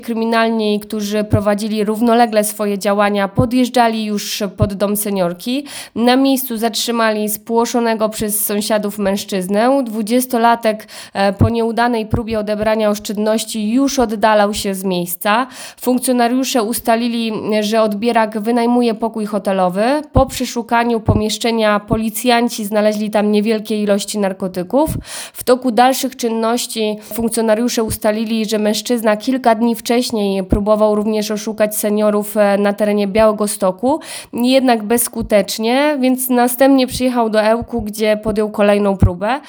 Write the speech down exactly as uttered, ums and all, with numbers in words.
Kryminalni, którzy prowadzili równolegle swoje działania, podjeżdżali już pod dom seniorki. Na miejscu zatrzymali spłoszonego przez sąsiadów mężczyznę. Dwudziestolatek po nieudanej próbie odebrania oszczędności już oddalał się z miejsca. Funkcjonariusze ustalili, że odbierak wynajmuje pokój hotelowy. Po przeszukaniu pomieszczenia policjanci znaleźli tam niewielkie ilości narkotyków. W toku dalszych czynności funkcjonariusze ustalili, że mężczyzna kilka dni wcześniej próbował również oszukać seniorów na terenie Białegostoku, jednak bezskutecznie, więc następnie przyjechał do Ełku, gdzie podjął kolejną próbę.